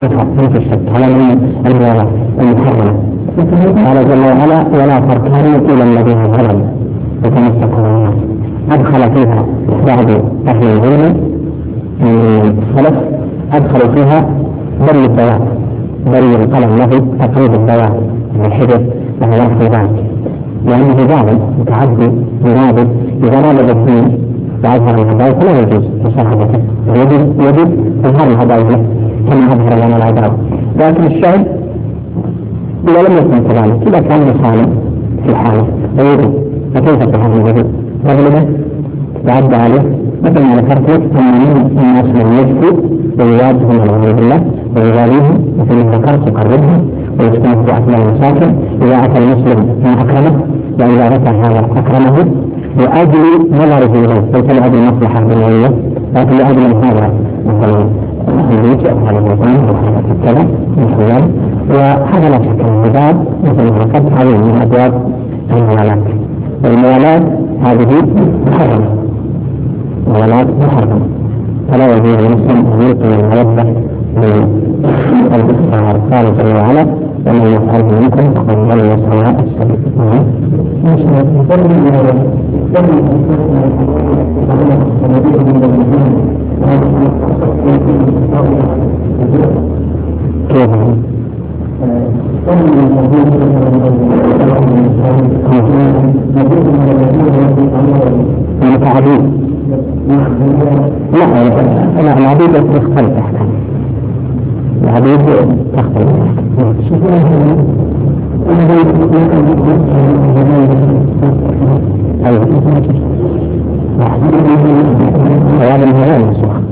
في الشك على من الرياضة المحرمة. قال جل وعلا ولا تركنوا إلى الذين ظلموا وتمسكوا بالناس. أدخل فيها بعض أهل العلم من السلف أدخلوا فيها بري الدواب، بري القلم له تقريب الدواب والحجر وهو يحصل ذلك، لأنه ظالم متعدي مراد إذا نال الدين وأظهر الهداية فلا يجوز مصاحبته، يجب إظهار الهداية له كما أظهر لنا العداوة. لكن الشعب إذا لم يكن كذلك إذا كان مصالح في الحالة ويجب، فكيف تفعل الوجود؟ رجل تعدى عليه مثل ما ذكرت لك أن من الناس من يشكو ويواجههم والعياذ بالله ويغاليهم، مثل ما ذكرت يقربهم ويسكنه في أسماء المساكن. إذا أتى المسلم ما أكرمه وإذا أتى هذا أكرمه لأجل نظره إليه ليس لأجل مصلحة دنيوية لكن لأجل هذا مثلا البيت هذا الوطن وهذا كذا مثل وهذا لا شك أنه باب مثل ما ذكرت عظيم من أبواب الموالات. والموالات هذه محرمة، موالات محرمة، فلا يجوز للمسلم أن يلقي المودة للكفار. قال جل وعلا ومن يفعله منكم فقد ضل سواء السبيل. كيف المتعدين؟ لا العبيد تختلف أحكام، العبيد تختلف أيوة هذا من هذا المسوخ